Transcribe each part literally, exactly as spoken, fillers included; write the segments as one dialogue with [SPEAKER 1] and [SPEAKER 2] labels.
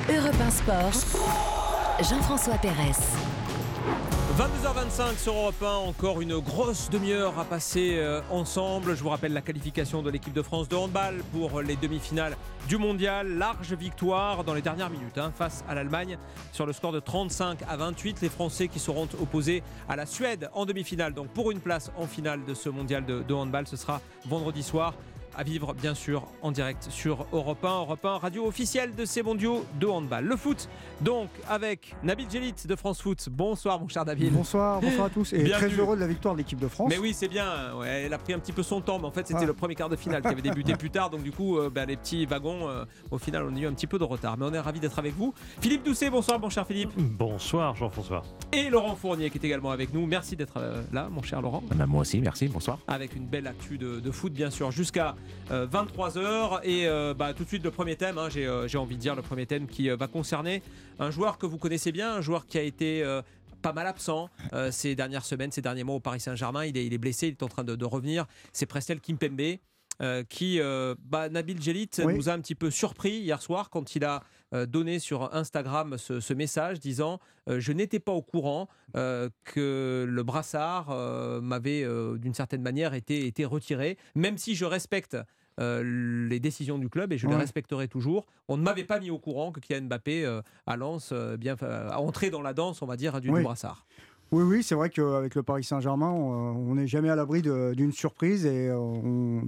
[SPEAKER 1] Europe un Sport, Jean-François Pérez.
[SPEAKER 2] vingt-deux heures vingt-cinq sur Europe un, encore une grosse demi-heure à passer euh, ensemble. Je vous rappelle la qualification de l'équipe de France de handball pour les demi-finales du mondial. Large victoire dans les dernières minutes hein, face à l'Allemagne sur le score de trente-cinq à vingt-huit. Les Français qui seront opposés à la Suède en demi-finale. Donc pour une place en finale de ce mondial de, de handball, ce sera vendredi soir. À vivre bien sûr en direct sur Europe un, Europe un, radio officielle de ces mondiaux de handball. Le foot, donc avec Nabil Djellit de France Foot. Bonsoir mon cher Nabil.
[SPEAKER 3] Bonsoir, bonsoir à tous. Et
[SPEAKER 2] Bienvenue.
[SPEAKER 3] Très heureux de la victoire de l'équipe de France.
[SPEAKER 2] Mais oui, c'est bien. Ouais, elle a pris un petit peu son temps, mais en fait c'était
[SPEAKER 3] Ah.
[SPEAKER 2] le premier quart de finale qui avait débuté plus tard. Donc du coup, euh, bah, les petits wagons, euh, au final, on a eu un petit peu de retard. Mais on est ravis d'être avec vous. Philippe Doucet, bonsoir mon cher Philippe.
[SPEAKER 4] Bonsoir Jean-François.
[SPEAKER 2] Et Laurent Fournier qui est également avec nous. Merci d'être euh, là mon cher Laurent.
[SPEAKER 5] Ben, moi aussi, merci, bonsoir.
[SPEAKER 2] Avec une belle actu de, de foot bien sûr jusqu'à euh, vingt-trois heures et euh, bah, tout de suite le premier thème hein, j'ai, euh, j'ai envie de dire le premier thème qui euh, va concerner un joueur que vous connaissez bien, un joueur qui a été euh, pas mal absent euh, ces dernières semaines, ces derniers mois au Paris Saint-Germain. Il est, il est blessé, il est en train de, de revenir. C'est Prestel Kimpembe euh, qui, euh, bah, Nabil Djellit
[SPEAKER 3] Oui.
[SPEAKER 2] nous a un petit peu surpris hier soir quand il a euh, donné sur Instagram ce, ce message disant euh, je n'étais pas au courant euh, que le brassard euh, m'avait euh, d'une certaine manière été, été retiré, même si je respecte Euh, les décisions du club et je
[SPEAKER 3] Ouais.
[SPEAKER 2] les respecterai toujours. On ne m'avait pas mis au courant que Kylian Mbappé euh, à Lens euh, bien, euh, a entré dans la danse, on va dire, du,
[SPEAKER 3] Oui.
[SPEAKER 2] du brassard.
[SPEAKER 3] Oui, oui, c'est vrai qu'avec le Paris Saint-Germain, on n'est jamais à l'abri de- d'une surprise et euh, on-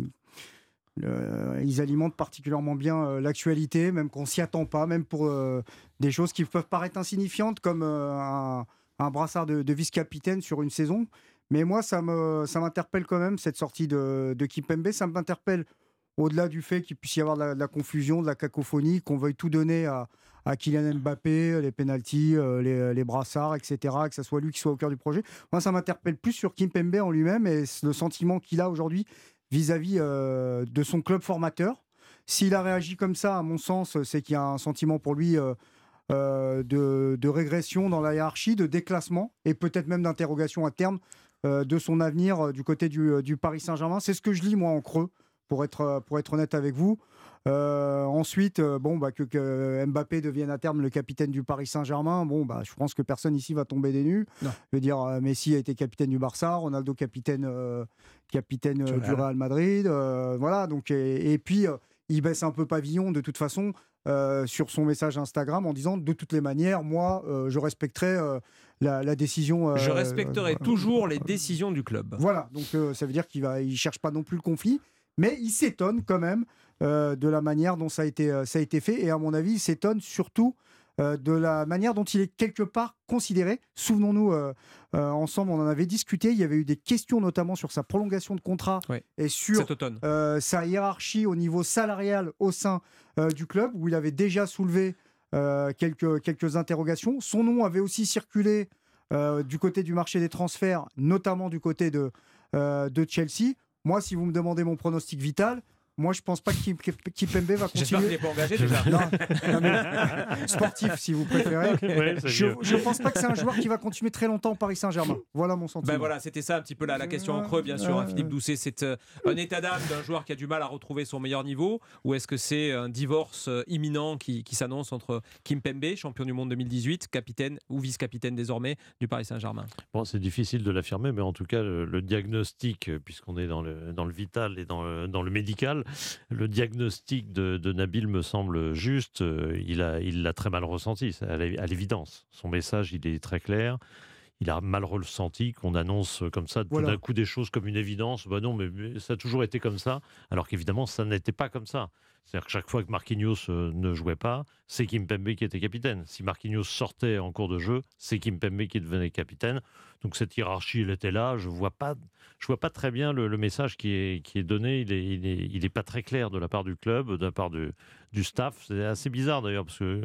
[SPEAKER 3] le- ils alimentent particulièrement bien euh, l'actualité, même qu'on s'y attend pas, même pour euh, des choses qui peuvent paraître insignifiantes comme euh, un, un brassard de, de vice-capitaine sur une saison. Mais moi, ça me, ça m'interpelle quand même, cette sortie de, de Kimpembe. Ça m'interpelle au-delà du fait qu'il puisse y avoir de la, de la confusion, de la cacophonie, qu'on veuille tout donner à, à Kylian Mbappé, les pénaltys, euh, les, les brassards, et cetera, que ce soit lui qui soit au cœur du projet. Moi, ça m'interpelle plus sur Kimpembe en lui-même et le sentiment qu'il a aujourd'hui vis-à-vis euh, de son club formateur. S'il a réagi comme ça, à mon sens, c'est qu'il y a un sentiment pour lui euh, euh, de, de régression dans la hiérarchie, de déclassement et peut-être même d'interrogation à terme euh, de son avenir euh, du côté du, euh, du Paris Saint-Germain. C'est ce que je lis, moi, en creux, pour être, pour être honnête avec vous. Euh, ensuite, euh, bon, bah, que, que Mbappé devienne à terme le capitaine du Paris Saint-Germain, bon, bah, je pense que personne ici va tomber des nues.
[SPEAKER 2] Non.
[SPEAKER 3] Je veux dire, euh, Messi a été capitaine du Barça, Ronaldo capitaine, euh, capitaine euh, du Real Madrid. euh, voilà, donc, et, et puis, euh, il baisse un peu pavillon de toute façon euh, sur son message Instagram en disant de toutes les manières, moi, euh, je respecterai euh, la, la décision. euh,
[SPEAKER 2] Je respecterai
[SPEAKER 3] euh,
[SPEAKER 2] toujours les décisions du club.
[SPEAKER 3] Voilà, donc euh, ça veut dire qu'il ne cherche pas non plus le conflit, mais il s'étonne quand même euh, de la manière dont ça a été, euh, ça a été fait. Et à mon avis, il s'étonne surtout euh, de la manière dont il est quelque part considéré. Souvenons-nous, euh, euh, ensemble, on en avait discuté. Il y avait eu des questions notamment sur sa prolongation de contrat
[SPEAKER 2] Oui.
[SPEAKER 3] et sur
[SPEAKER 2] Cet automne.
[SPEAKER 3] euh, sa hiérarchie au niveau salarial au sein euh, du club, où il avait déjà soulevé euh, quelques, quelques interrogations. Son nom avait aussi circulé euh, du côté du marché des transferts, notamment du côté de, euh, de Chelsea. Moi, si vous me demandez mon pronostic vital, moi, je ne pense pas que Kim- Kimpembe va
[SPEAKER 2] J'espère qu'il
[SPEAKER 3] continuer.
[SPEAKER 2] n'est pas engagé déjà.
[SPEAKER 3] Non, non, mais sportif, si vous préférez.
[SPEAKER 4] Ouais, c'est
[SPEAKER 3] Je
[SPEAKER 4] mieux.
[SPEAKER 3] ne pense pas que c'est un joueur qui va continuer très longtemps au Paris Saint-Germain. Voilà mon sentiment.
[SPEAKER 2] Ben voilà, c'était ça un petit peu la, la question en creux, bien sûr.
[SPEAKER 3] Ouais,
[SPEAKER 2] hein, Philippe
[SPEAKER 3] ouais.
[SPEAKER 2] Doucet, c'est euh, un état d'âme d'un joueur qui a du mal à retrouver son meilleur niveau, ou est-ce que c'est un divorce euh, imminent qui, qui s'annonce entre Kimpembe, champion du monde deux mille dix-huit, capitaine ou vice-capitaine désormais du Paris Saint-Germain?
[SPEAKER 4] Bon, c'est difficile de l'affirmer, mais en tout cas, le, le diagnostic, euh, puisqu'on est dans le, dans le vital et dans le, dans le médical, le diagnostic de, de Nabil me semble juste. Euh, il a, il l'a très mal ressenti, c'est à l'é- à l'évidence. Son message, il est très clair. Il a mal ressenti qu'on annonce comme ça, tout
[SPEAKER 3] Voilà.
[SPEAKER 4] d'un coup, des choses comme une évidence. Bah non, mais, mais ça a toujours été comme ça. Alors qu'évidemment, ça n'était pas comme ça. C'est-à-dire que chaque fois que Marquinhos euh, ne jouait pas, c'est Kimpembe qui était capitaine. Si Marquinhos sortait en cours de jeu, c'est Kimpembe qui devenait capitaine. Donc cette hiérarchie, elle était là. Je vois pas, je vois pas très bien le, le message qui est, qui est donné. Il est, il est, il est pas très clair de la part du club, de la part du, du staff. C'est assez bizarre d'ailleurs parce que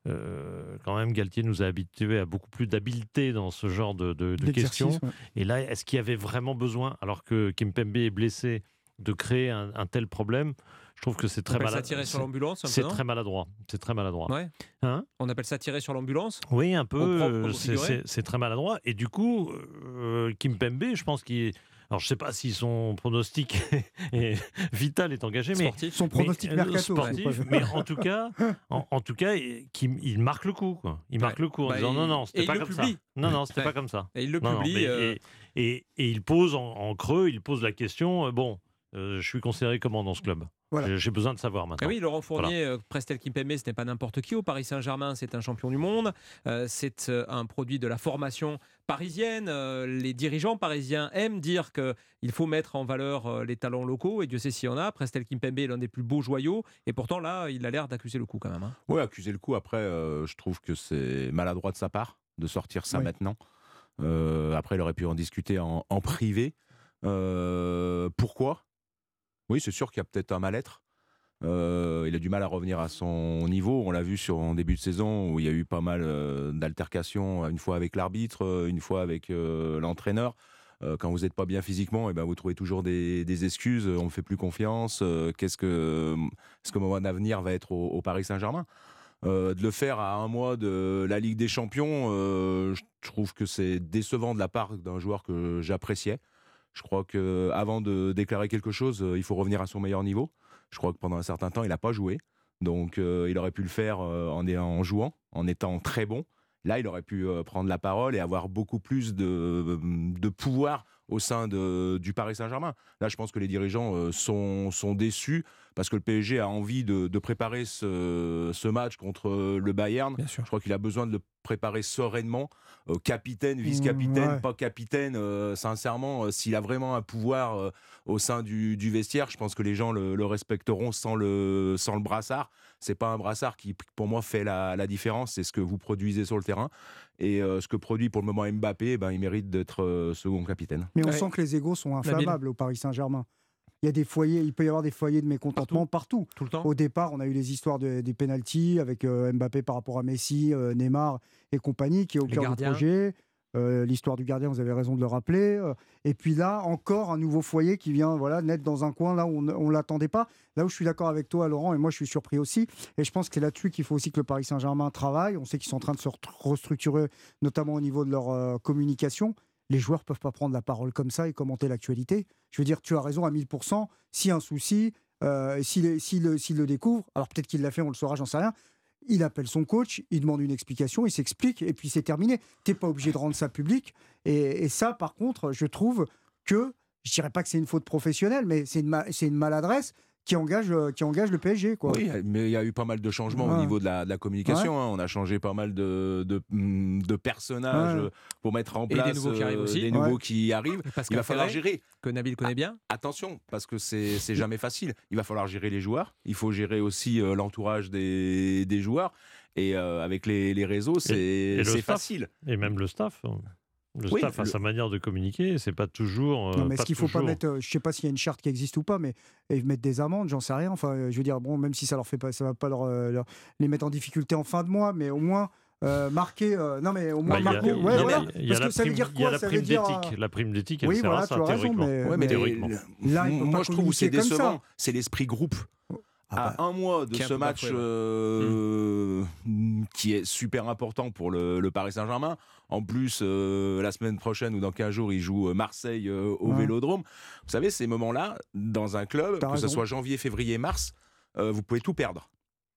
[SPEAKER 4] euh, quand même Galtier nous a habitués à beaucoup plus d'habileté dans ce genre de, de, de
[SPEAKER 3] D'exercice,
[SPEAKER 4] questions.
[SPEAKER 3] ouais.
[SPEAKER 4] Et là, est-ce qu'il y avait vraiment besoin, alors que Kimpembe est blessé, de créer un, un tel problème? Je trouve que c'est
[SPEAKER 2] On
[SPEAKER 4] très
[SPEAKER 2] appelle ça
[SPEAKER 4] maladroit.
[SPEAKER 2] tirer sur l'ambulance un peu,
[SPEAKER 4] C'est
[SPEAKER 2] non
[SPEAKER 4] très maladroit. C'est très maladroit.
[SPEAKER 2] Ouais.
[SPEAKER 4] Hein?
[SPEAKER 2] On appelle ça tirer sur l'ambulance.
[SPEAKER 4] Oui, un peu.
[SPEAKER 2] Au propre comme
[SPEAKER 4] euh,
[SPEAKER 2] au
[SPEAKER 4] c'est-
[SPEAKER 2] figuré.
[SPEAKER 4] C'est c'est très maladroit. Et du coup, euh, Kimpembe, je pense qu'il Alors, je ne sais pas si son pronostic est, vital est engagé, mais
[SPEAKER 2] Sportif.
[SPEAKER 3] Son pronostic
[SPEAKER 4] mais,
[SPEAKER 3] mercato.
[SPEAKER 4] sportif, mais en tout cas, en, en tout cas, il, il marque le coup. Quoi. Il marque
[SPEAKER 2] Ouais.
[SPEAKER 4] le coup en
[SPEAKER 2] Bah,
[SPEAKER 4] disant
[SPEAKER 2] il-
[SPEAKER 4] non, non,
[SPEAKER 2] et
[SPEAKER 4] c'était
[SPEAKER 2] il
[SPEAKER 4] pas
[SPEAKER 2] le
[SPEAKER 4] comme
[SPEAKER 2] publie.
[SPEAKER 4] ça. Non, non, c'était
[SPEAKER 2] Ouais.
[SPEAKER 4] pas comme ça.
[SPEAKER 2] Et il le
[SPEAKER 4] Non, non,
[SPEAKER 2] publie.
[SPEAKER 4] mais-
[SPEAKER 2] euh,
[SPEAKER 4] et, et, et il pose en, en creux, il pose la question. euh, bon, euh, je suis considéré comment dans ce club?
[SPEAKER 3] Voilà.
[SPEAKER 4] J'ai, j'ai besoin de savoir
[SPEAKER 2] Ah
[SPEAKER 4] maintenant.
[SPEAKER 2] oui, Laurent Fournier, euh, Prestel Kimpembe, ce n'est pas n'importe qui. Au Paris Saint-Germain, c'est un champion du monde. Euh, c'est euh, un produit de la formation parisienne. Euh, les dirigeants parisiens aiment dire qu'il faut mettre en valeur euh, les talents locaux. Et Dieu sait s'il y en a. Prestel Kimpembe est l'un des plus beaux joyaux. Et pourtant, là, il a l'air d'accuser le coup quand même. Hein.
[SPEAKER 5] Oui, accuser le coup. Après, euh, je trouve que c'est maladroit de sa part de sortir ça
[SPEAKER 3] Oui.
[SPEAKER 5] maintenant. Euh, après, il aurait pu en discuter en, en privé. Euh, pourquoi? Oui, c'est sûr qu'il y a peut-être un mal-être. Euh, il a du mal à revenir à son niveau. On l'a vu sur en début de saison où il y a eu pas mal euh, d'altercations, une fois avec l'arbitre, euh, une fois avec euh, l'entraîneur. Euh, quand vous n'êtes pas bien physiquement, et ben vous trouvez toujours des, des excuses. On me fait plus confiance. Euh, qu'est-ce que, est-ce que mon avenir va être au, au Paris Saint-Germain? Euh, de le faire à un mois de la Ligue des Champions, euh, je trouve que c'est décevant de la part d'un joueur que j'appréciais. Je crois qu'avant de déclarer quelque chose, il faut revenir à son meilleur niveau. Je crois que pendant un certain temps, il n'a pas joué. Donc, euh, il aurait pu le faire euh, en, en jouant, en étant très bon. Là, il aurait pu euh, prendre la parole et avoir beaucoup plus de, de pouvoir au sein de, du Paris Saint-Germain. Là, je pense que les dirigeants euh, sont, sont déçus parce que le P S G a envie de, de préparer ce, ce match contre le Bayern.
[SPEAKER 2] Bien sûr.
[SPEAKER 5] Je crois qu'il a besoin de le préparer sereinement. Euh, capitaine, vice-capitaine,
[SPEAKER 3] ouais.
[SPEAKER 5] pas capitaine. Euh, sincèrement, euh, s'il a vraiment un pouvoir euh, au sein du, du vestiaire, je pense que les gens le, le respecteront sans le, sans le brassard. C'est pas un brassard qui, pour moi, fait la, la différence. C'est ce que vous produisez sur le terrain. Et euh, ce que produit pour le moment Mbappé, ben, il mérite d'être euh, second capitaine.
[SPEAKER 3] Mais on
[SPEAKER 2] Ouais.
[SPEAKER 3] sent que les égos sont
[SPEAKER 2] Nabil.
[SPEAKER 3] inflammables au Paris Saint-Germain. Il y a des foyers, il peut y avoir des foyers de mécontentement partout.
[SPEAKER 2] Tout le temps.
[SPEAKER 3] Au départ, on a eu les histoires de- des pénaltys avec euh, Mbappé par rapport à Messi, euh, Neymar et compagnie, qui est au
[SPEAKER 2] Les
[SPEAKER 3] cœur du
[SPEAKER 2] gardiens.
[SPEAKER 3] projet. Euh, L'histoire du gardien, vous avez raison de le rappeler. Euh, Et puis là, encore un nouveau foyer qui vient voilà, naître dans un coin là où on ne l'attendait pas. Là où je suis d'accord avec toi, Laurent, et moi je suis surpris aussi. Et je pense que c'est là-dessus qu'il faut aussi que le Paris Saint-Germain travaille. On sait qu'ils sont en train de se restructurer, notamment au niveau de leur euh, communication. Les joueurs ne peuvent pas prendre la parole comme ça et commenter l'actualité. Je veux dire, tu as raison à mille pour cent. S'il y a un souci, euh, s'il s'il le, s'il le découvre, alors peut-être qu'il l'a fait, on le saura, j'en sais rien. Il appelle son coach, il demande une explication, il s'explique, et puis c'est terminé. Tu n'es pas obligé de rendre ça public. Et, et ça, par contre, je trouve que, je ne dirais pas que c'est une faute professionnelle, mais c'est une, ma- c'est une maladresse qui engage, euh, qui engage le P S G. Quoi.
[SPEAKER 5] Oui, mais il y a eu pas mal de changements
[SPEAKER 3] Ouais.
[SPEAKER 5] au niveau de la, de la communication. hein. On a changé pas mal de, de, de personnages
[SPEAKER 3] Ouais.
[SPEAKER 5] euh, pour mettre en
[SPEAKER 2] Et des
[SPEAKER 5] place
[SPEAKER 2] nouveaux qui arrivent aussi.
[SPEAKER 5] des nouveaux
[SPEAKER 3] Ouais.
[SPEAKER 5] qui arrivent.
[SPEAKER 2] Et Pascal
[SPEAKER 5] Il va falloir
[SPEAKER 2] Ferré,
[SPEAKER 5] gérer.
[SPEAKER 2] que Nabil connaît bien.
[SPEAKER 5] Attention, parce que c'est c'est jamais facile. Il va falloir gérer les joueurs. Il faut gérer aussi euh, l'entourage des, des joueurs. Et euh, avec les, les réseaux, c'est
[SPEAKER 4] et le
[SPEAKER 5] c'est
[SPEAKER 4] staff.
[SPEAKER 5] facile.
[SPEAKER 4] Et même le staff. hein. Le
[SPEAKER 5] Oui,
[SPEAKER 4] staff a
[SPEAKER 5] le-
[SPEAKER 4] sa manière de communiquer, c'est pas toujours. euh,
[SPEAKER 3] Non, mais
[SPEAKER 4] pas
[SPEAKER 3] est-ce qu'il ne faut pas
[SPEAKER 4] toujours.
[SPEAKER 3] mettre, euh, je ne sais pas s'il y a une charte qui existe ou pas, mais et mettre des amendes, j'en sais rien. Enfin, euh, je veux dire, bon, même si ça leur fait pas, ça va pas leur, euh, leur- les mettre en difficulté en fin de mois, mais au moins euh, marquer. euh, non, mais au moins
[SPEAKER 4] Bah, il y a-
[SPEAKER 3] marquer.
[SPEAKER 4] il y a-
[SPEAKER 3] ouais,
[SPEAKER 4] il y a-
[SPEAKER 3] voilà.
[SPEAKER 4] il y a
[SPEAKER 3] Parce
[SPEAKER 4] la
[SPEAKER 3] que ça veut
[SPEAKER 4] prime-
[SPEAKER 3] dire
[SPEAKER 4] il y a
[SPEAKER 3] quoi?
[SPEAKER 4] la
[SPEAKER 3] Ça veut
[SPEAKER 4] prime
[SPEAKER 3] dire. euh,
[SPEAKER 4] d'éthique. La prime d'éthique, elle
[SPEAKER 3] Oui,
[SPEAKER 4] sert
[SPEAKER 3] voilà,
[SPEAKER 4] à ça,
[SPEAKER 3] tu as raison,
[SPEAKER 4] théoriquement.
[SPEAKER 3] mais-
[SPEAKER 5] Ouais,
[SPEAKER 3] mais-
[SPEAKER 5] théoriquement.
[SPEAKER 3] Là, il peut
[SPEAKER 5] Moi,
[SPEAKER 3] pas
[SPEAKER 5] je trouve que c'est
[SPEAKER 3] communiquer comme
[SPEAKER 5] décevant.
[SPEAKER 3] ça.
[SPEAKER 5] C'est l'esprit groupe.
[SPEAKER 3] Ah
[SPEAKER 5] À un mois de
[SPEAKER 2] Qui est un
[SPEAKER 5] ce
[SPEAKER 2] peu
[SPEAKER 5] match
[SPEAKER 2] bafoué, ouais.
[SPEAKER 5] euh, qui est super important pour le, le Paris Saint-Germain. En plus, euh, la semaine prochaine ou dans quinze jours, ils jouent Marseille euh, au
[SPEAKER 3] Ouais.
[SPEAKER 5] Vélodrome. Vous savez, ces moments-là, dans un club,
[SPEAKER 3] T'as
[SPEAKER 5] que
[SPEAKER 3] raison.
[SPEAKER 5] ce soit janvier, février, mars, euh, vous pouvez tout perdre.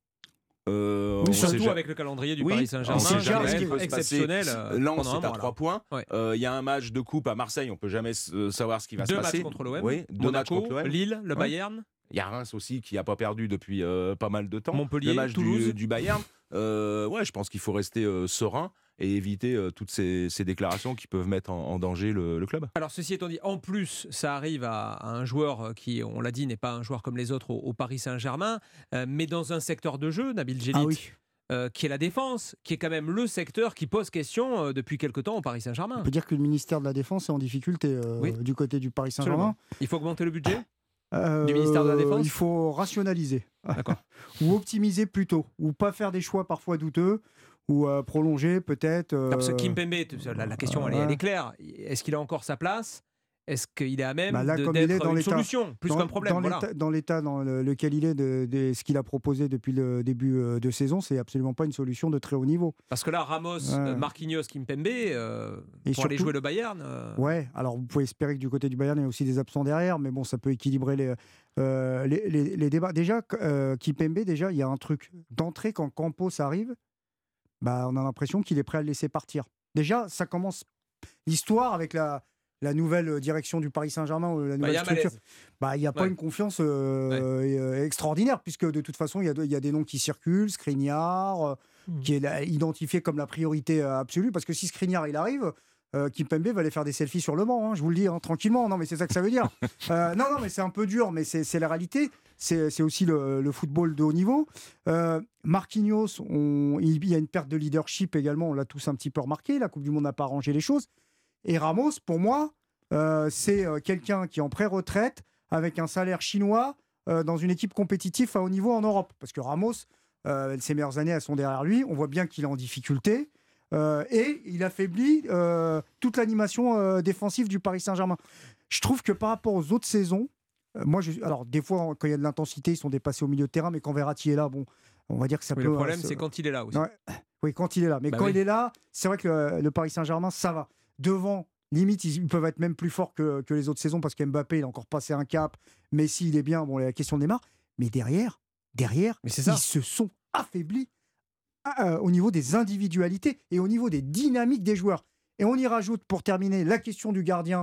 [SPEAKER 5] Euh,
[SPEAKER 3] Oui,
[SPEAKER 5] on sait
[SPEAKER 2] Surtout
[SPEAKER 5] ja-
[SPEAKER 2] avec le calendrier du
[SPEAKER 5] Oui,
[SPEAKER 2] Paris
[SPEAKER 5] on
[SPEAKER 2] Saint-Germain,
[SPEAKER 5] sait
[SPEAKER 2] qui
[SPEAKER 5] jamais
[SPEAKER 2] est
[SPEAKER 5] ce qui
[SPEAKER 2] quand même
[SPEAKER 5] peut se passer.
[SPEAKER 2] exceptionnel. euh,
[SPEAKER 5] Lens,
[SPEAKER 2] pendant un
[SPEAKER 5] c'est à
[SPEAKER 2] mois, là.
[SPEAKER 5] trois points.
[SPEAKER 2] Ouais.
[SPEAKER 5] Euh, Il y a un match de coupe à Marseille, on peut jamais euh, savoir ce qui va
[SPEAKER 2] Deux
[SPEAKER 5] se passer.
[SPEAKER 2] matchs contre l'O M,
[SPEAKER 5] Oui, deux matchs
[SPEAKER 2] Monaco,
[SPEAKER 5] contre l'O M.
[SPEAKER 2] Lille, le
[SPEAKER 5] Ouais.
[SPEAKER 2] Bayern.
[SPEAKER 5] Il y a Reims aussi qui n'a pas perdu depuis euh, pas mal de temps.
[SPEAKER 2] Montpellier,
[SPEAKER 5] le match
[SPEAKER 2] Toulouse.
[SPEAKER 5] du, du Bayern. Euh, ouais, je pense qu'il faut rester euh, serein et éviter euh, toutes ces, ces déclarations qui peuvent mettre en, en danger le, le club.
[SPEAKER 2] Alors ceci étant dit, en plus, ça arrive à, à un joueur qui, on l'a dit, n'est pas un joueur comme les autres au, au Paris Saint-Germain, euh, mais dans un secteur de jeu, Nabil Djellit,
[SPEAKER 3] Ah oui.
[SPEAKER 2] euh, qui est la défense, qui est quand même le secteur qui pose question euh, depuis quelque temps au Paris Saint-Germain.
[SPEAKER 3] On peut dire que le ministère de la Défense est en difficulté euh,
[SPEAKER 2] Oui.
[SPEAKER 3] du côté du Paris Saint-Germain.
[SPEAKER 2] Il faut augmenter le budget.
[SPEAKER 3] Euh,
[SPEAKER 2] Du ministère de la Défense.
[SPEAKER 3] Il faut rationaliser.
[SPEAKER 2] D'accord.
[SPEAKER 3] Ou optimiser plutôt. Ou pas faire des choix parfois douteux. Ou euh, prolonger peut-être. euh,
[SPEAKER 2] Parce que Kimpembe, la, la question elle, est-
[SPEAKER 3] ouais.
[SPEAKER 2] elle est claire. Est-ce qu'il a encore sa place ? est-ce qu'il est à même
[SPEAKER 3] Bah là,
[SPEAKER 2] de,
[SPEAKER 3] comme il est
[SPEAKER 2] d'être
[SPEAKER 3] dans
[SPEAKER 2] une
[SPEAKER 3] l'état-
[SPEAKER 2] solution, plus
[SPEAKER 3] dans,
[SPEAKER 2] qu'un problème
[SPEAKER 3] dans,
[SPEAKER 2] voilà.
[SPEAKER 3] l'état, dans l'état dans le- lequel il est, de, de ce qu'il a proposé depuis le début euh, de saison, c'est absolument pas une solution de très haut niveau.
[SPEAKER 2] Parce que là, Ramos,
[SPEAKER 3] Ouais.
[SPEAKER 2] euh, Marquinhos, Kimpembe, euh,
[SPEAKER 3] Et
[SPEAKER 2] pour aller
[SPEAKER 3] surtout-
[SPEAKER 2] jouer le Bayern. euh,
[SPEAKER 3] Ouais, alors vous pouvez espérer que du côté du Bayern, il y a aussi des absents derrière, mais bon, ça peut équilibrer les, euh, les, les- les débats. Déjà, euh, Kimpembe, déjà, il y a un truc. D'entrée, quand Campos arrive, bah, on a l'impression qu'il est prêt à le laisser partir. Déjà, ça commence l'histoire avec la, la nouvelle direction du Paris Saint-Germain, la
[SPEAKER 2] bah, il
[SPEAKER 3] nouvelle
[SPEAKER 2] y a un
[SPEAKER 3] structure.
[SPEAKER 2] malaise.
[SPEAKER 3] Bah, il n'y a pas
[SPEAKER 2] Ouais.
[SPEAKER 3] une confiance euh, euh, extraordinaire, puisque de toute façon, il y a, de- il y a des noms qui circulent, Skriniar, euh,
[SPEAKER 4] Mhm.
[SPEAKER 3] qui est là, identifié comme la priorité euh, absolue, parce que si Skriniar il arrive, euh, Kimpembe va aller faire des selfies sur le banc, hein, je vous le dis, hein, tranquillement. Non, mais c'est ça que ça veut dire. Euh, non, non, mais c'est un peu dur, mais c'est c'est la réalité. C'est c'est aussi le, le football de haut niveau. Euh, Marquinhos, on- il y a une perte de leadership également, on l'a tous un petit peu remarqué. La Coupe du Monde n'a pas arrangé les choses. Et Ramos, pour moi, euh, c'est euh, quelqu'un qui est en pré-retraite avec un salaire chinois euh, dans une équipe compétitive à haut niveau en Europe. Parce que Ramos, euh, ses meilleures années, elles sont derrière lui. On voit bien qu'il est en difficulté. Euh, et il affaiblit euh, toute l'animation euh, défensive du Paris Saint-Germain. Je trouve que par rapport aux autres saisons, euh, moi, je, alors des fois, quand il y a de l'intensité, ils sont dépassés au milieu de terrain, mais quand Verratti est là, bon, on va dire que ça
[SPEAKER 2] Oui,
[SPEAKER 3] peut...
[SPEAKER 2] le problème,
[SPEAKER 3] euh,
[SPEAKER 2] c'est quand il est là aussi.
[SPEAKER 3] Ouais. Oui, quand il est là. Mais
[SPEAKER 2] Bah
[SPEAKER 3] quand
[SPEAKER 2] oui.
[SPEAKER 3] il est là, c'est vrai que le, le Paris Saint-Germain, ça va. Devant, limite, ils, ils peuvent être même plus forts que, que les autres saisons parce qu'Mbappé, il a encore passé un cap. Messi, il est bien. Bon, la question de Neymar. Mais derrière, derrière,
[SPEAKER 2] Mais c'est ça.
[SPEAKER 3] ils se sont affaiblis euh, au niveau des individualités et au niveau des dynamiques des joueurs. Et on y rajoute, pour terminer, la question du gardien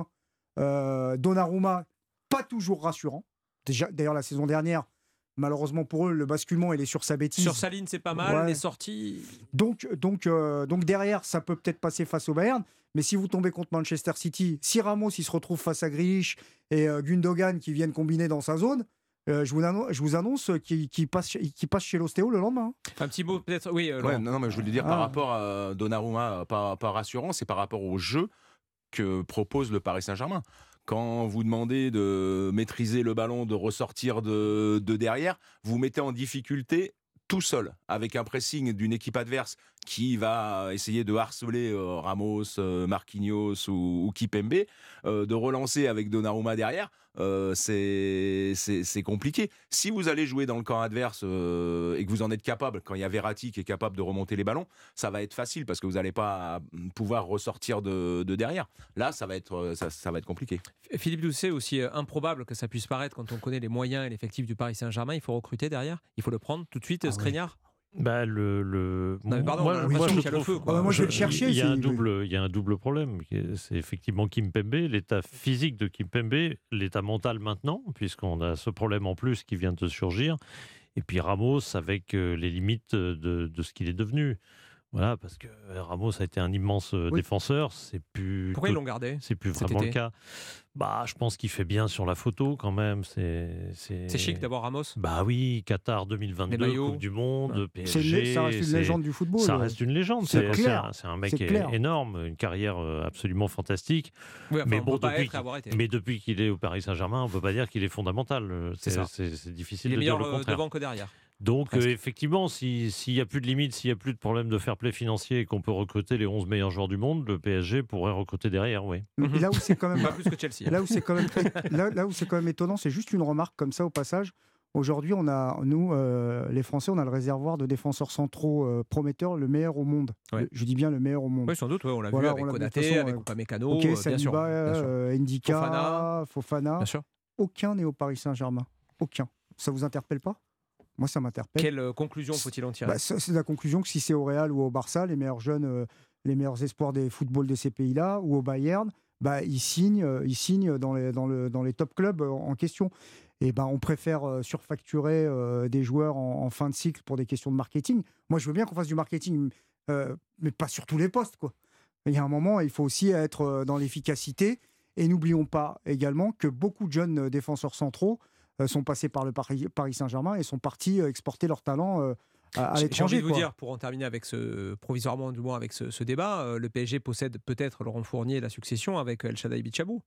[SPEAKER 3] euh, Donnarumma, pas toujours rassurant. Déjà, d'ailleurs, la saison dernière, malheureusement pour eux, le basculement, il est sur sa bêtise.
[SPEAKER 2] Sur sa ligne, c'est pas mal.
[SPEAKER 3] Ouais.
[SPEAKER 2] Les sorties.
[SPEAKER 3] Donc, donc, euh, donc derrière, ça peut peut-être passer face au Bayern. Mais si vous tombez contre Manchester City, si Ramos il se retrouve face à Grealish et euh, Gundogan qui viennent combiner dans sa zone, euh, je, vous annonce, je vous annonce qu'il qu'il passe, qu'il passe chez l'ostéo le lendemain. hein.
[SPEAKER 2] Un petit mot, peut-être. Oui, euh,
[SPEAKER 5] Ouais,
[SPEAKER 2] Laurent.
[SPEAKER 5] non, non, mais je voulais dire
[SPEAKER 3] Ah.
[SPEAKER 5] par rapport à Donnarumma, pas, pas rassurant, c'est par rapport au jeu que propose le Paris Saint-Germain. Quand vous demandez de maîtriser le ballon, de ressortir de, de derrière, vous mettez en difficulté tout seul, avec un pressing d'une équipe adverse qui va essayer de harceler euh, Ramos, euh, Marquinhos ou, ou Kimpembe, euh, de relancer avec Donnarumma derrière, euh, c'est, c'est, c'est compliqué. Si vous allez jouer dans le camp adverse euh, et que vous en êtes capable, quand il y a Verratti qui est capable de remonter les ballons, ça va être facile parce que vous n'allez pas pouvoir ressortir de, de derrière. Là, ça va être, ça, ça va être compliqué.
[SPEAKER 2] Philippe Doucet, aussi euh, improbable que ça puisse paraître quand on connaît les moyens et l'effectif du Paris Saint-Germain, il faut recruter derrière. Il faut le prendre tout de suite,
[SPEAKER 3] Ah
[SPEAKER 2] Skriniar.
[SPEAKER 4] Bah, le, le...
[SPEAKER 2] Non, mais pardon, on a
[SPEAKER 4] moi,
[SPEAKER 2] l'impression
[SPEAKER 4] moi, je
[SPEAKER 2] qu'il y a le
[SPEAKER 4] trouve-
[SPEAKER 2] feu, quoi.
[SPEAKER 3] Ah, moi, je vais le chercher,
[SPEAKER 4] Il y a, un
[SPEAKER 3] si-
[SPEAKER 4] double, il y a un double problème. C'est effectivement Kimpembe, l'état physique de Kimpembe, l'état mental maintenant, puisqu'on a ce problème en plus qui vient de surgir. Et puis Ramos avec euh, les limites de, de ce qu'il est devenu. Voilà, parce que Ramos a été un immense euh,
[SPEAKER 3] Oui.
[SPEAKER 4] défenseur. C'est plus.
[SPEAKER 2] Pourquoi ils l'ont gardé?
[SPEAKER 4] C'est plus
[SPEAKER 2] cet
[SPEAKER 4] vraiment
[SPEAKER 2] été
[SPEAKER 4] le cas. Bah, je pense qu'il fait bien sur la photo quand même. C'est.
[SPEAKER 2] C'est chic d'avoir Ramos.
[SPEAKER 4] Bah oui, Qatar deux mille
[SPEAKER 2] Les
[SPEAKER 4] vingt-deux,
[SPEAKER 2] maillots.
[SPEAKER 4] Coupe du Monde, P S
[SPEAKER 3] C'est une-
[SPEAKER 4] G.
[SPEAKER 3] ça reste une
[SPEAKER 4] c'est-
[SPEAKER 3] légende du football.
[SPEAKER 4] ça
[SPEAKER 3] euh.
[SPEAKER 4] reste une légende.
[SPEAKER 3] C'est
[SPEAKER 4] C'est c'est
[SPEAKER 3] clair.
[SPEAKER 4] un, c'est un mec
[SPEAKER 3] C'est
[SPEAKER 4] é-
[SPEAKER 3] clair.
[SPEAKER 4] énorme, une carrière euh, absolument fantastique.
[SPEAKER 2] Oui, enfin,
[SPEAKER 4] Mais
[SPEAKER 2] on
[SPEAKER 4] bon,
[SPEAKER 2] peut pas
[SPEAKER 4] depuis
[SPEAKER 2] être et avoir été.
[SPEAKER 4] Mais depuis qu'il est au Paris Saint-Germain, on ne peut pas dire qu'il est fondamental. Euh,
[SPEAKER 2] C'est ça.
[SPEAKER 4] C'est c'est difficile
[SPEAKER 2] Il est
[SPEAKER 4] de dire
[SPEAKER 2] meilleur
[SPEAKER 4] le
[SPEAKER 2] euh,
[SPEAKER 4] contraire.
[SPEAKER 2] devant que derrière.
[SPEAKER 4] Donc,
[SPEAKER 2] Presque.
[SPEAKER 4] euh, effectivement, si- s'il n'y a plus de limite, s'il n'y a plus de problème de fair play financier et qu'on peut recruter les onze meilleurs joueurs du monde, le P S G pourrait recruter derrière, oui.
[SPEAKER 3] Mais
[SPEAKER 2] Mhm.
[SPEAKER 3] là où c'est quand même
[SPEAKER 2] Pas plus que Chelsea. hein.
[SPEAKER 3] Là où c'est quand même, là, là où c'est quand même étonnant, c'est juste une remarque comme ça au passage. Aujourd'hui, on a, nous, euh, les Français, on a le réservoir de défenseurs centraux euh, prometteurs, le meilleur au monde.
[SPEAKER 2] Ouais.
[SPEAKER 3] Le- je dis bien le meilleur au monde.
[SPEAKER 2] Oui, sans doute, ouais, on l'a
[SPEAKER 3] Voilà,
[SPEAKER 2] vu avec
[SPEAKER 3] on l'a vu de toute
[SPEAKER 2] Konaté,
[SPEAKER 3] façon,
[SPEAKER 2] avec
[SPEAKER 3] ouais.
[SPEAKER 2] Upamecano,
[SPEAKER 3] ok,
[SPEAKER 2] euh, bien sûr.
[SPEAKER 3] Saliba,
[SPEAKER 2] bien sûr.
[SPEAKER 3] euh, Ndika,
[SPEAKER 2] Fofana.
[SPEAKER 3] Fofana.
[SPEAKER 2] Bien sûr.
[SPEAKER 3] Aucun n'est au Paris Saint-Germain. Aucun. Ça vous interpelle pas? Moi, ça m'interpelle.
[SPEAKER 2] Quelle euh, conclusion faut-il en tirer?
[SPEAKER 3] Bah, ça, c'est la conclusion que si c'est au Real ou au Barça, les meilleurs jeunes, euh, les meilleurs espoirs des footballs de ces pays-là, ou au Bayern, bah, ils signent, euh, ils signent dans les, dans le, dans les top clubs euh, en question. Et ben, on préfère euh, surfacturer euh, des joueurs en, en fin de cycle pour des questions de marketing. Moi, je veux bien qu'on fasse du marketing, euh, mais pas sur tous les postes, quoi. Il y a un moment, il faut aussi être euh, dans l'efficacité. Et n'oublions pas également que beaucoup de jeunes euh, défenseurs centraux euh, sont passés par le Paris, Paris Saint-Germain et sont partis euh, exporter leur talent euh, à, à
[SPEAKER 2] J'ai- J'ai
[SPEAKER 3] l'étranger.
[SPEAKER 2] envie de vous
[SPEAKER 3] quoi.
[SPEAKER 2] dire, pour en terminer avec ce, provisoirement du moins avec ce, ce débat, euh, le P S G possède peut-être Laurent Fournier la succession avec El Shaddai Bichabou.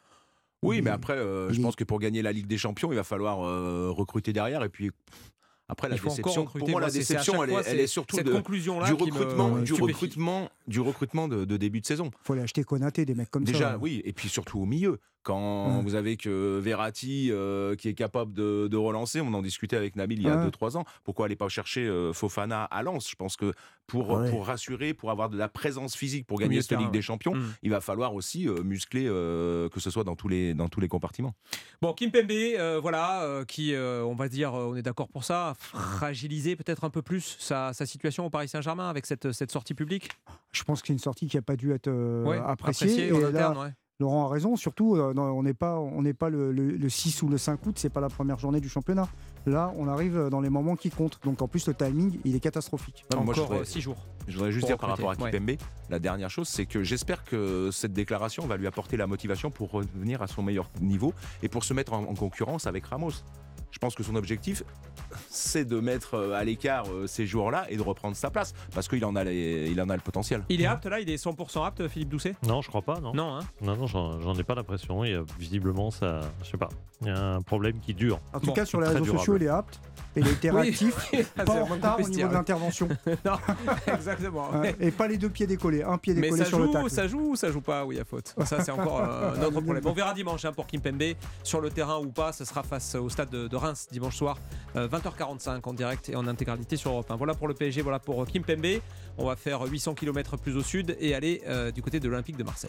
[SPEAKER 5] Oui,
[SPEAKER 3] Il-
[SPEAKER 5] mais après, euh, je
[SPEAKER 3] il-
[SPEAKER 5] pense que pour gagner la Ligue des Champions, il va falloir euh, recruter derrière. Et puis, après, la
[SPEAKER 2] Il faut encore
[SPEAKER 5] déception,
[SPEAKER 2] recruter.
[SPEAKER 5] pour moi, la
[SPEAKER 2] Moi, c'est- c'est à
[SPEAKER 5] déception,
[SPEAKER 2] chaque
[SPEAKER 5] elle est,
[SPEAKER 2] fois,
[SPEAKER 5] elle
[SPEAKER 2] c'est
[SPEAKER 5] est surtout
[SPEAKER 2] cette
[SPEAKER 5] de,
[SPEAKER 2] conclusion-là
[SPEAKER 5] du
[SPEAKER 2] qui me
[SPEAKER 5] recrutement, du
[SPEAKER 2] stupéfie.
[SPEAKER 5] recrutement du recrutement de, de début de saison.
[SPEAKER 3] Il faut aller acheter Konaté, des mecs comme
[SPEAKER 5] Déjà,
[SPEAKER 3] ça.
[SPEAKER 5] Déjà, oui, et puis surtout au milieu. Quand
[SPEAKER 3] Ouais.
[SPEAKER 5] vous avez que Verratti euh, qui est capable de, de relancer, on en discutait avec Nabil il y a
[SPEAKER 3] Ouais.
[SPEAKER 5] deux trois ans, pourquoi aller pas chercher euh, Fofana à Lens? Je pense que pour,
[SPEAKER 3] Ouais.
[SPEAKER 5] pour rassurer, pour avoir de la présence physique, pour gagner
[SPEAKER 2] milieu de
[SPEAKER 5] cette
[SPEAKER 2] terrain,
[SPEAKER 5] Ligue des
[SPEAKER 2] ouais.
[SPEAKER 5] Champions,
[SPEAKER 2] Mm.
[SPEAKER 5] il va falloir aussi euh, muscler, euh, que ce soit dans tous les, dans tous les compartiments.
[SPEAKER 2] Bon, Kimpembe, euh, voilà, euh, qui, euh, on va dire, euh, on est d'accord pour ça, a fragilisé peut-être un peu plus sa, sa situation au Paris Saint-Germain avec cette, cette sortie publique.
[SPEAKER 3] Je pense que c'est une sortie qui n'a pas dû être euh,
[SPEAKER 2] Ouais,
[SPEAKER 3] appréciée.
[SPEAKER 2] appréciée
[SPEAKER 3] Et
[SPEAKER 2] en
[SPEAKER 3] là,
[SPEAKER 2] interne, ouais.
[SPEAKER 3] Laurent a raison, surtout, euh, non, on n'est pas, on n'est pas le, le- le six ou le cinq août, c'est pas la première journée du championnat. Là, on arrive dans les moments qui comptent. Donc en plus, le timing, il est catastrophique.
[SPEAKER 5] Non, moi, je
[SPEAKER 2] Encore
[SPEAKER 5] voudrais-
[SPEAKER 2] euh, six jours.
[SPEAKER 5] Je voudrais juste
[SPEAKER 2] Pour
[SPEAKER 5] dire par
[SPEAKER 2] recruter,
[SPEAKER 5] rapport à Kimpembe, la dernière chose, c'est que j'espère que cette déclaration va lui apporter la motivation pour revenir à son meilleur niveau et pour se mettre en, en concurrence avec Ramos. Je pense que son objectif, c'est de mettre euh, à l'écart euh, ces joueurs-là et de reprendre sa place, parce qu'il en a, les- il en a le potentiel.
[SPEAKER 2] Il est apte là, il est cent pour cent apte, Philippe Doucet?
[SPEAKER 4] Non, je crois pas, non.
[SPEAKER 2] Non, hein.
[SPEAKER 4] Non, non, j'en, j'en ai pas l'impression. Il y a, visiblement, ça, je sais pas, il y a un problème qui dure.
[SPEAKER 3] En tout
[SPEAKER 2] Bon,
[SPEAKER 3] cas, sur les
[SPEAKER 4] très
[SPEAKER 3] réseaux
[SPEAKER 4] durable.
[SPEAKER 3] sociaux, il est apte. Et il a été
[SPEAKER 2] Oui.
[SPEAKER 3] réactif,
[SPEAKER 2] Ah,
[SPEAKER 3] pas
[SPEAKER 2] c'est
[SPEAKER 3] en
[SPEAKER 2] un manque de
[SPEAKER 3] retard au niveau
[SPEAKER 2] vestiaire,
[SPEAKER 3] de l'intervention.
[SPEAKER 2] non, exactement.
[SPEAKER 3] Hein, et pas les deux pieds décollés, un pied
[SPEAKER 2] Mais
[SPEAKER 3] décollé
[SPEAKER 2] ça
[SPEAKER 3] sur le
[SPEAKER 2] joue,
[SPEAKER 3] tacle.
[SPEAKER 2] ça joue ou ça joue pas? Oui, il y a faute. Ça, c'est encore euh, un autre problème. On verra dimanche hein, pour Kimpembe, sur le terrain ou pas. Ce sera face au stade de, de Reims dimanche soir, euh, vingt heures quarante-cinq en direct et en intégralité sur Europe un. Voilà pour le P S G, voilà pour Kimpembe. On va faire huit cents kilomètres plus au sud et aller euh, du côté de l'Olympique de Marseille.